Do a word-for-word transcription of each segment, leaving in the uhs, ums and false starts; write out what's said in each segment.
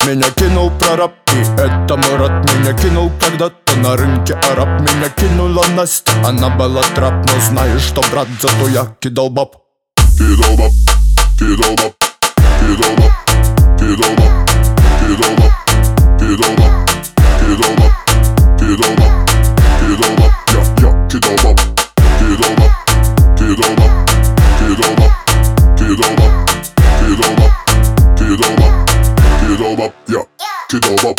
меня кинул прораб. И это Мурат меня кинул когда-то на рынке араб. Меня кинула Настя, она была трап. Но знаешь что, брат, зато я кидал баб. Кидал баб, кидал баб, кидал баб, кидал баб, кидал баб, кидал баб, кидал баб, кидал баб, кидал баб, я, я кидал баб, кидал баб, кидал баб, кидал баб, кидал баб, кидал баб, кидал баб, кидал баб, я кидал баб.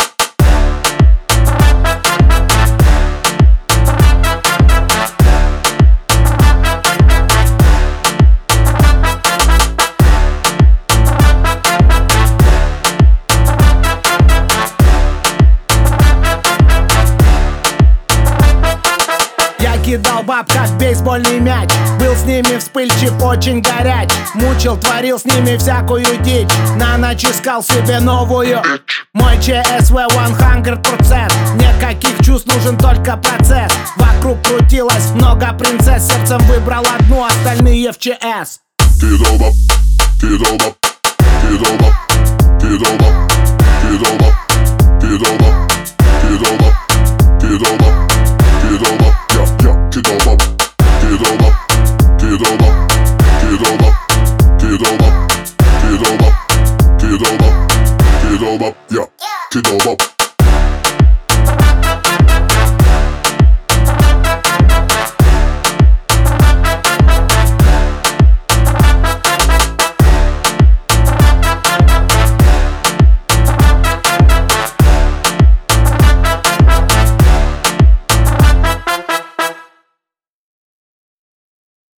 Кидал баб, как бейсбольный мяч. Был с ними вспыльчив, очень горяч. Мучил, творил с ними всякую дичь. На ночь искал себе новую. Мой ЧСВ сто процентов. Никаких чувств, нужен только процесс. Вокруг крутилось много принцесс. Сердцем выбрал одну, остальные в ЧС. Кидал баб, кидал баб, кидал баб, кидал баб, кидал баб, кидал баб, кидал баб, кидал баб, кидал баб.